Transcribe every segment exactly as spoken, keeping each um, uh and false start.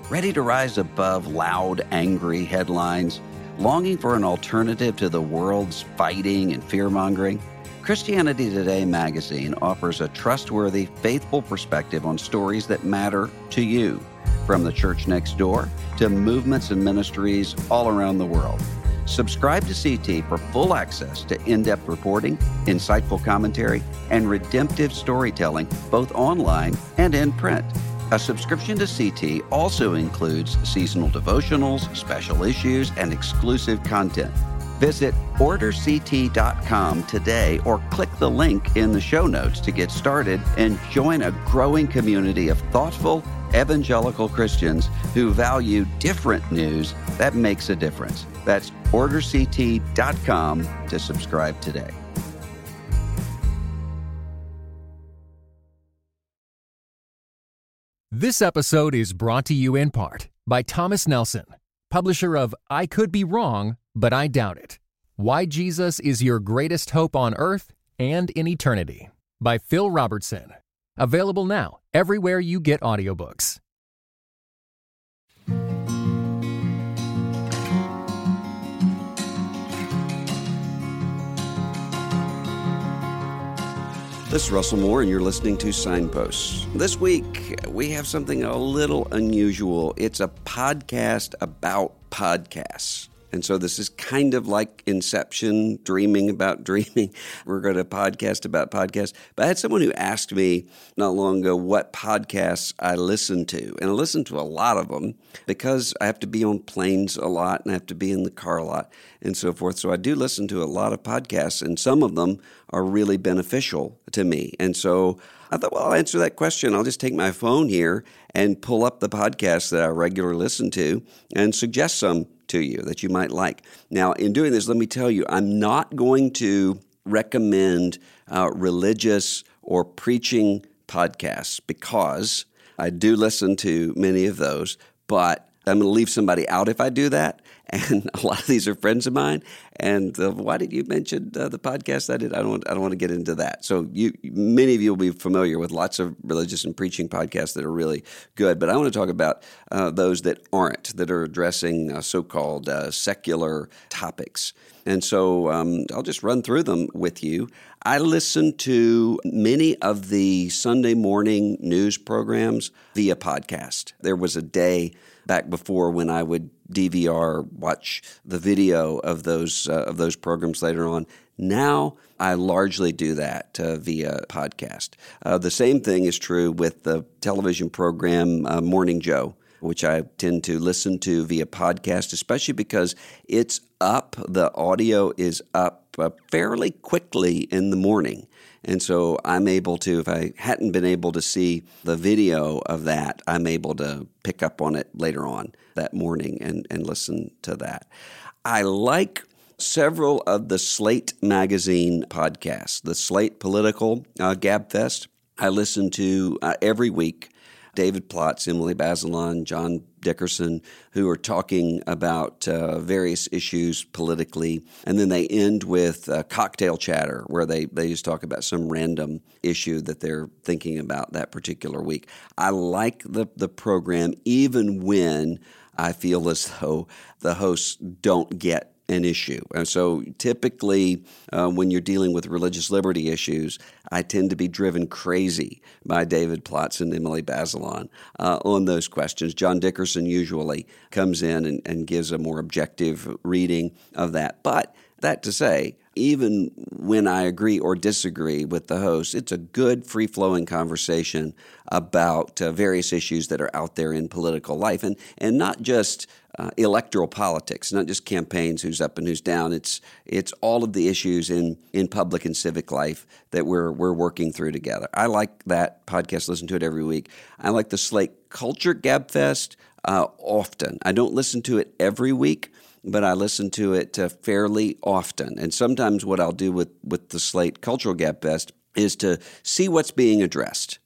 Ready to rise above loud, angry headlines? Longing for an alternative to the world's fighting and fear-mongering? Christianity Today magazine offers a trustworthy, faithful perspective on stories that matter to you, from the church next door to movements and ministries all around the world. Subscribe to C T for full access to in-depth reporting, insightful commentary, and redemptive storytelling, both online and in print. A subscription to C T also includes seasonal devotionals, special issues, and exclusive content. Visit order c t dot com today or click the link in the show notes to get started and join a growing community of thoughtful, evangelical Christians who value different news that makes a difference. That's order c t dot com to subscribe today. This episode is brought to you in part by Thomas Nelson, publisher of I Could Be Wrong, But I Doubt It. Why Jesus is Your Greatest Hope on Earth and in Eternity, by Phil Robertson. Available now everywhere you get audiobooks. This is Russell Moore, and you're listening to Signposts. This week, we have something a little unusual. It's a podcast about podcasts. And so this is kind of like Inception, dreaming about dreaming. We're going to podcast about podcasts. But I had someone who asked me not long ago what podcasts I listen to. And I listen to a lot of them because I have to be on planes a lot and I have to be in the car a lot and so forth. So I do listen to a lot of podcasts, and some of them are really beneficial to me. And so I thought, well, I'll answer that question. I'll just take my phone here and pull up the podcasts that I regularly listen to and suggest some to you that you might like. Now, in doing this, let me tell you, I'm not going to recommend uh, religious or preaching podcasts because I do listen to many of those, but I'm going to leave somebody out if I do that. And a lot of these are friends of mine. And uh, why did you mention uh, the podcast I did? I don't want, I don't want to get into that. So you, many of you will be familiar with lots of religious and preaching podcasts that are really good. But I want to talk about uh, those that aren't, that are addressing uh, so-called uh, secular topics. And so um, I'll just run through them with you. I listen to many of the Sunday morning news programs via podcast. There was a day back before when I would D V R watch the video of those uh, of those programs later on. Now I largely do that uh, via podcast. Uh, the same thing is true with the television program uh, Morning Joe, which I tend to listen to via podcast, especially because it's up, the audio is up uh, fairly quickly in the morning. And so I'm able to, if I hadn't been able to see the video of that, I'm able to pick up on it later on that morning and, and listen to that. I like several of the Slate Magazine podcasts, the Slate Political uh, Gabfest. I listen to uh, every week. David Plotz, Emily Bazelon, John Dickerson, who are talking about uh, various issues politically. And then they end with uh, cocktail chatter, where they, they just talk about some random issue that they're thinking about that particular week. I like the, the program even when I feel as though the hosts don't get an issue. And so typically uh, when you're dealing with religious liberty issues, I tend to be driven crazy by David Plotz and Emily Bazelon uh, on those questions. John Dickerson usually comes in and, and gives a more objective reading of that. But that to say, even when I agree or disagree with the host, it's a good, free-flowing conversation about uh, various issues that are out there in political life, and and not just uh, electoral politics, not just campaigns, who's up and who's down. It's it's all of the issues in, in public and civic life that we're we're working through together. I like that podcast. Listen to it every week. I like the Slate Culture Gabfest uh, often. I don't listen to it every week, but I listen to it uh, fairly often. And sometimes what I'll do with, with the Slate Cultural Gabfest is to see what's being addressed.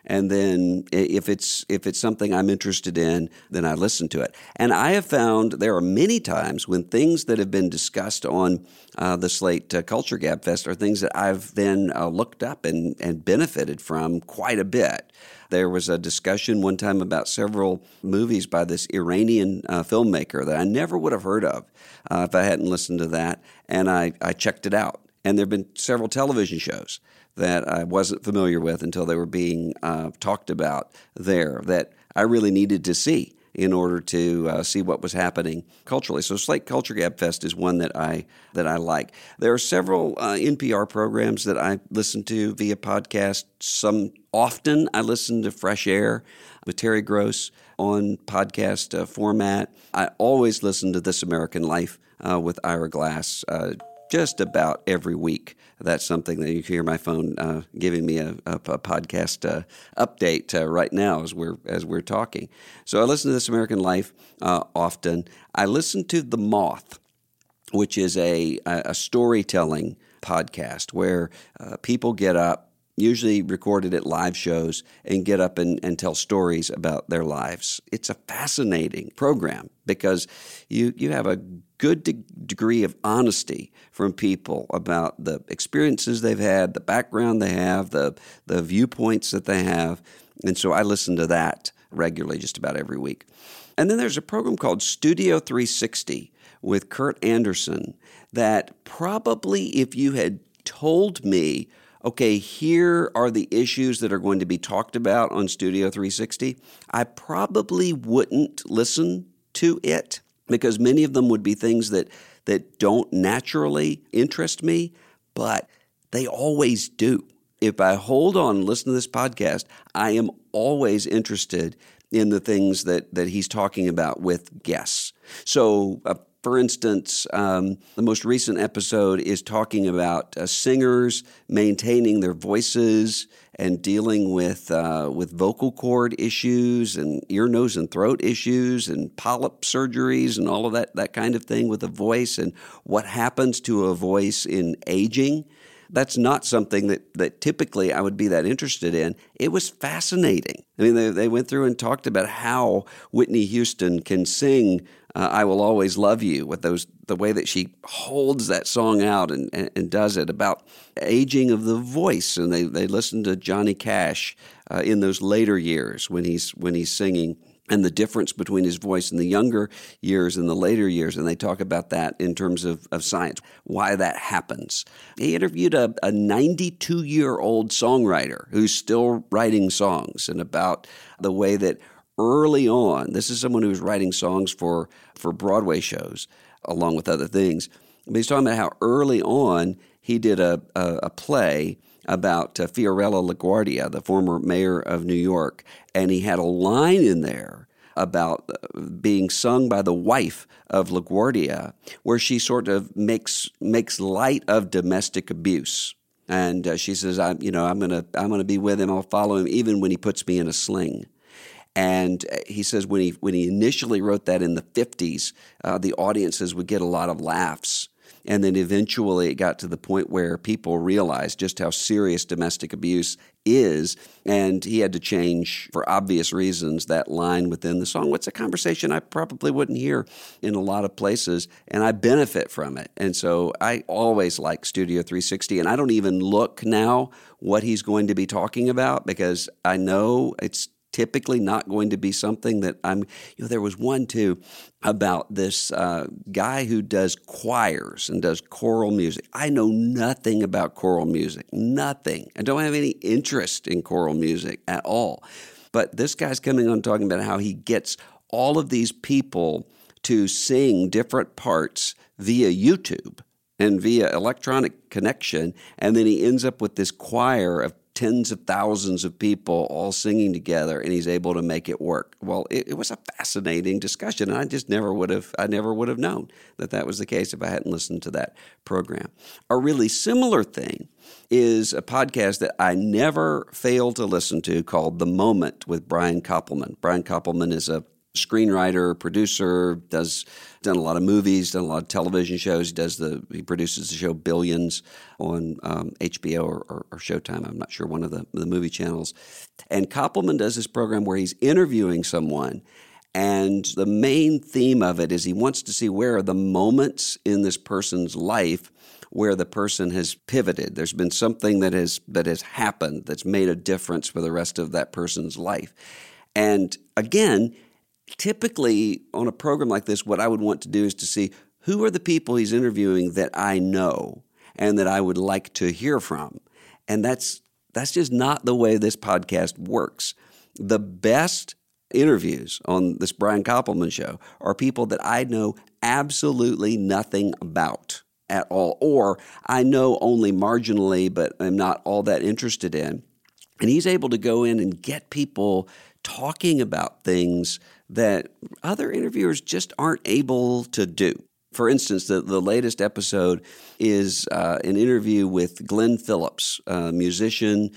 And then if it's if it's something I'm interested in, then I listen to it. And I have found there are many times when things that have been discussed on uh, the Slate uh, Culture Gab Fest are things that I've then uh, looked up and, and benefited from quite a bit. There was a discussion one time about several movies by this Iranian uh, filmmaker that I never would have heard of uh, if I hadn't listened to that, and I, I checked it out. And there have been several television shows that I wasn't familiar with until they were being uh, talked about there that I really needed to see in order to uh, see what was happening culturally. So Slate Culture Gab Fest is one that I that I like. There are several uh, N P R programs that I listen to via podcast. Some often I listen to Fresh Air with Terry Gross on podcast uh, format. I always listen to This American Life uh, with Ira Glass uh, just about every week. That's something that you can hear my phone uh, giving me a, a, a podcast uh, update uh, right now as we're as we're talking. So I listen to This American Life uh, often. I listen to The Moth, which is a a storytelling podcast where uh, people get up, usually recorded at live shows, and get up and, and tell stories about their lives. It's a fascinating program because you you have a good de- degree of honesty from people about the experiences they've had, the background they have, the the viewpoints that they have. And so I listen to that regularly just about every week. And then there's a program called Studio three sixty with Kurt Anderson that probably if you had told me, okay, here are the issues that are going to be talked about on Studio three sixty, I probably wouldn't listen to it because many of them would be things that, that don't naturally interest me, but they always do. If I hold on and listen to this podcast, I am always interested in the things that, that he's talking about with guests. So, uh, for instance, um, the most recent episode is talking about uh, singers maintaining their voices and dealing with uh, with vocal cord issues and ear, nose, and throat issues and polyp surgeries and all of that that kind of thing with a voice and what happens to a voice in aging. That's not something that, that typically I would be that interested in. It was fascinating. I mean, they, they went through and talked about how Whitney Houston can sing uh, I Will Always Love You with those the way that she holds that song out and, and, and does it, about aging of the voice. And they, they listened to Johnny Cash uh, in those later years when he's when he's singing, and the difference between his voice in the younger years and the later years. And they talk about that in terms of, of science, why that happens. He interviewed a, a ninety-two-year-old songwriter who's still writing songs, and about the way that early on, this is someone who was writing songs for, for Broadway shows, along with other things. But he's talking about how early on he did a, a, a play about uh, Fiorella LaGuardia, the former mayor of New York, and he had a line in there about uh, being sung by the wife of LaGuardia, where she sort of makes makes light of domestic abuse, and uh, she says, "I'm, you know, I'm gonna I'm gonna be with him. I'll follow him even when he puts me in a sling." And he says when he when he initially wrote that in the fifties, uh, the audiences would get a lot of laughs. And then eventually it got to the point where people realized just how serious domestic abuse is, and he had to change, for obvious reasons, that line within the song. What's a conversation I probably wouldn't hear in a lot of places, and I benefit from it. And so I always like Studio three sixty, and I don't even look now what he's going to be talking about because I know it's typically not going to be something that I'm, you know, there was one too about this uh, guy who does choirs and does choral music. I know nothing about choral music, nothing. I don't have any interest in choral music at all. But this guy's coming on talking about how he gets all of these people to sing different parts via YouTube and via electronic connection, and then he ends up with this choir of tens of thousands of people all singing together, and he's able to make it work. Well, it, it was a fascinating discussion, and I just never would have, I never would have known that that was the case if I hadn't listened to that program. A really similar thing is a podcast that I never fail to listen to called The Moment with Brian Koppelman. Brian Koppelman is a screenwriter, producer, does done a lot of movies, done a lot of television shows. He does the he produces the show Billions on um, H B O or, or, or Showtime. I'm not sure, one of the, the movie channels. And Koppelman does this program where he's interviewing someone, and the main theme of it is he wants to see where are the moments in this person's life where the person has pivoted. There's been something that has that has happened that's made a difference for the rest of that person's life. And again, typically on a program like this, what I would want to do is to see who are the people he's interviewing that I know and that I would like to hear from. And that's that's just not the way this podcast works. The best interviews on this Brian Koppelman show are people that I know absolutely nothing about at all, or I know only marginally but I'm not all that interested in. And he's able to go in and get people talking about things that other interviewers just aren't able to do. For instance, the, the latest episode is uh, an interview with Glenn Phillips, a musician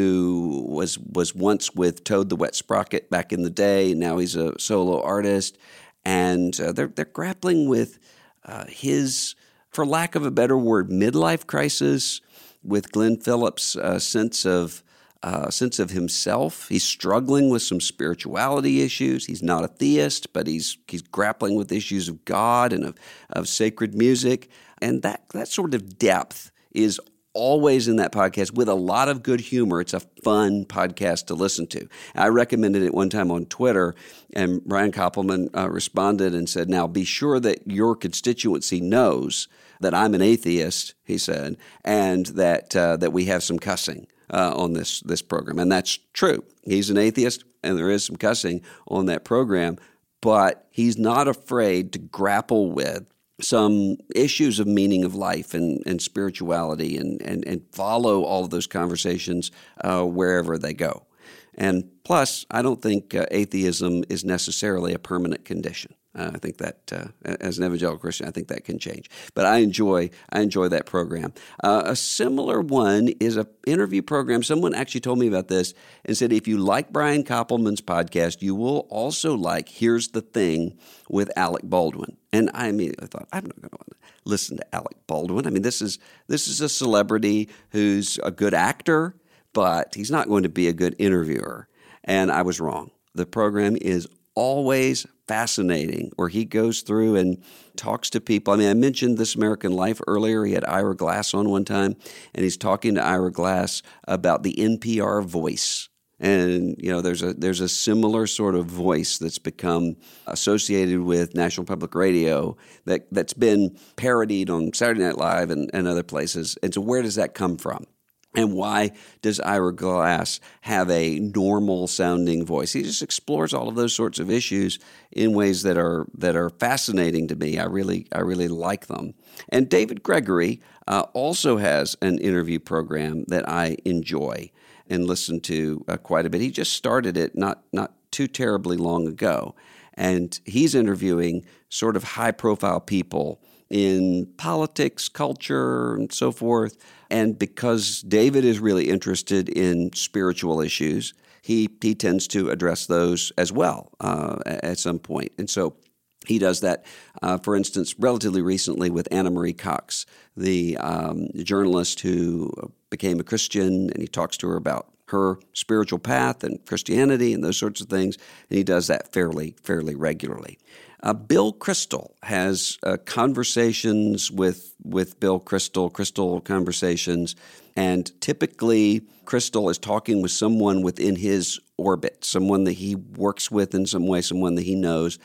who was was once with Toad the Wet Sprocket back in the day. Now he's a solo artist, and uh, they're they're grappling with uh, his, for lack of a better word, midlife crisis. With Glenn Phillips' uh, sense of Uh, sense of himself. He's struggling with some spirituality issues. He's not a theist, but he's he's grappling with issues of God and of, of sacred music. And that, that sort of depth is always in that podcast with a lot of good humor. It's a fun podcast to listen to. I recommended it one time on Twitter, and Brian Koppelman uh, responded and said, "Now be sure that your constituency knows that I'm an atheist," he said, "and that uh, that we have some cussing Uh, on this this program." And that's true. He's an atheist, and there is some cussing on that program, but he's not afraid to grapple with some issues of meaning of life and, and spirituality and, and, and follow all of those conversations uh, wherever they go. And plus, I don't think uh, atheism is necessarily a permanent condition. Uh, I think that, uh, as an evangelical Christian, I think that can change. But I enjoy I enjoy that program. Uh, a similar one is an interview program. Someone actually told me about this and said, if you like Brian Koppelman's podcast, you will also like Here's the Thing with Alec Baldwin. And I immediately thought, I'm not going to want to listen to Alec Baldwin. I mean, this is this is a celebrity who's a good actor, but he's not going to be a good interviewer. And I was wrong. The program is always fascinating, where he goes through and talks to people. I mean, I mentioned This American Life earlier. He had Ira Glass on one time, and he's talking to Ira Glass about the N P R voice. And, you know, there's a there's a similar sort of voice that's become associated with National Public Radio that, that's been parodied on Saturday Night Live and, and other places. And so where does that come from? And why does Ira Glass have a normal-sounding voice? He just explores all of those sorts of issues in ways that are that are fascinating to me. I really I really like them. And David Gregory uh, also has an interview program that I enjoy and listen to uh, quite a bit. He just started it not not too terribly long ago, and he's interviewing sort of high-profile people in politics, culture, and so forth. And because David is really interested in spiritual issues, he he tends to address those as well uh, at some point. And so he does that, uh, for instance, relatively recently with Anna Marie Cox, the um, journalist who became a Christian, and he talks to her about her spiritual path and Christianity and those sorts of things. And he does that fairly, fairly regularly. Uh, Bill Kristol has uh, conversations with with Bill Kristol, Kristol Conversations, and typically Kristol is talking with someone within his orbit, someone that he works with in some way, someone that he knows.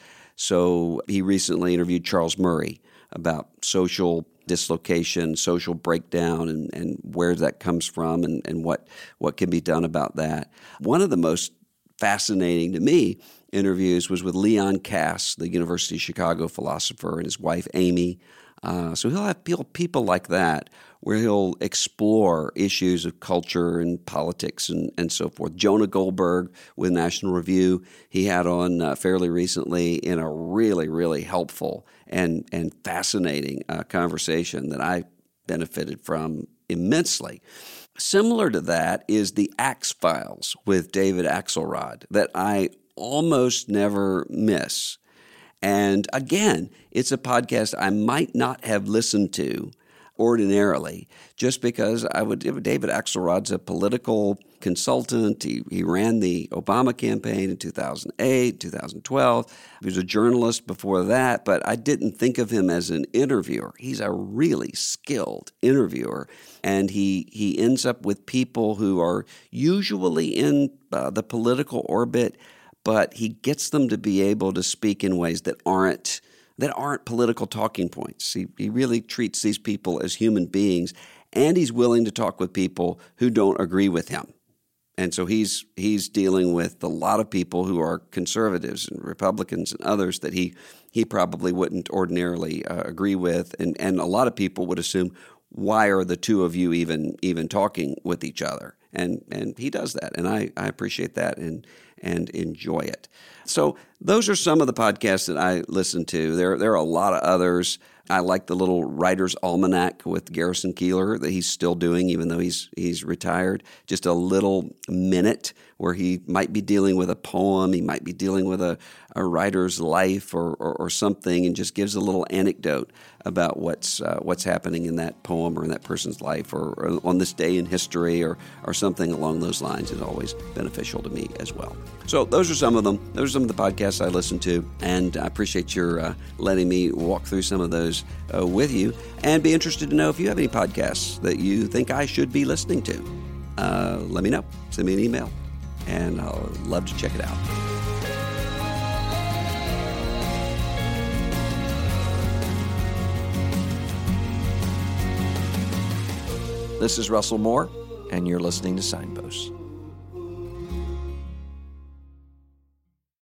So he recently interviewed Charles Murray about social dislocation, social breakdown, and, and where that comes from and, and what, what can be done about that. One of the most fascinating to me interviews was with Leon Kass, the University of Chicago philosopher, and his wife, Amy. Uh, so he'll have people, people like that where he'll explore issues of culture and politics and, and so forth. Jonah Goldberg with National Review, he had on uh, fairly recently in a really, really helpful and, and fascinating uh, conversation that I benefited from immensely. Similar to that is the Axe Files with David Axelrod that I almost never miss. And again, it's a podcast I might not have listened to ordinarily, just because I would, David Axelrod's a political consultant. He, he ran the Obama campaign in two thousand eight, two thousand twelve. He was a journalist before that, but I didn't think of him as an interviewer. He's a really skilled interviewer, and he, he ends up with people who are usually in uh, the political orbit, but he gets them to be able to speak in ways that aren't that aren't political talking points. He, he really treats these people as human beings, and he's willing to talk with people who don't agree with him. And so he's he's dealing with a lot of people who are conservatives and Republicans and others that he he probably wouldn't ordinarily uh, agree with, and and a lot of people would assume, why are the two of you even even talking with each other? And and he does that, and I, I appreciate that and and enjoy it. So those are some of the podcasts that I listen to. There there are a lot of others. I like the little Writer's Almanac with Garrison Keillor that he's still doing, even though he's he's retired. Just a little minute where he might be dealing with a poem, he might be dealing with a, a writer's life or, or, or something, and just gives a little anecdote about what's uh, what's happening in that poem or in that person's life, or, or on this day in history, or or something along those lines is always beneficial to me as well. So those are some of them. Those are some of the podcasts I listen to, and I appreciate your uh, letting me walk through some of those uh, with you, and be interested to know if you have any podcasts that you think I should be listening to. Uh, let me know. Send me an email, and I'll love to check it out. This is Russell Moore, and you're listening to Signposts.